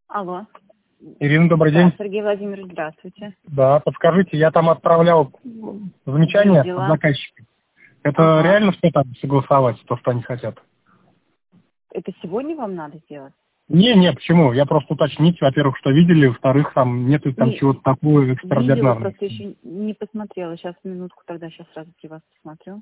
Алло. Ирина, добрый Да, день. Сергей Владимирович, здравствуйте. Да, подскажите, я там отправлял замечания Видела. от заказчика. Это Ага. реально что там согласовать, то, что они хотят? Это сегодня вам надо сделать? Не, почему? Я просто уточнить, во-первых, что видели, во-вторых, там нету там Не, чего-то такого видела, экстраординарного. просто еще не посмотрела. Сейчас, минутку, тогда сейчас сразу при вас посмотрю.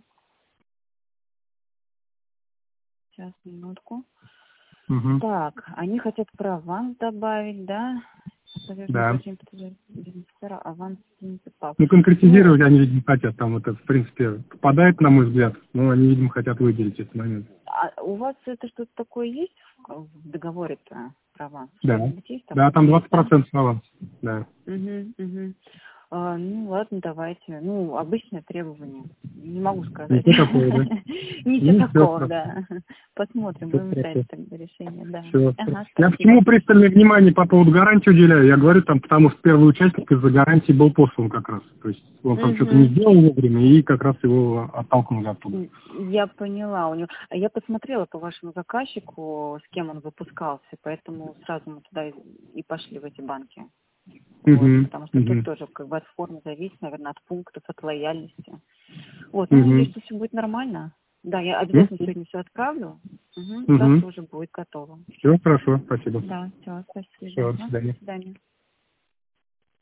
Сейчас, минутку. Угу. Так, они хотят права добавить, да? Да. Бенефициара, аванс принципал. Ну, конкретизировать они, видимо, хотят. Там это, в принципе, попадает, на мой взгляд, но они, видимо, хотят выделить этот момент. А у вас это что-то такое есть в договоре-то, права? Да. Что-нибудь есть Да, такое? там Есть, да? 20% аванс. Да. Угу. Ну, ладно, давайте. Ну, обычное требование. Не могу сказать. Ничего такого, да? Ничего Ну, все такого, хорошо. да. Посмотрим, Все будем хорошо. ждать тогда решения, да. Все. Ага, Я спасибо. почему пристальное внимание по поводу гарантии уделяю? Я говорю там, потому что первый участник из-за гарантии был послан как раз. То есть он там что-то не Угу. сделал вовремя, и как раз его оттолкнули оттуда. Я поняла у него. А я посмотрела по вашему заказчику, с кем он выпускался, поэтому сразу мы туда и пошли в эти банки. Вот, потому что тут тоже как бы от формы зависит, наверное, от пунктов, от лояльности. Вот, ну, надеюсь, что все будет нормально. Да, я обязательно сегодня все отправлю. Завтра уже будет готово. Все хорошо, спасибо. Да, все, спасибо. Все, до Ага, свидания. до свидания.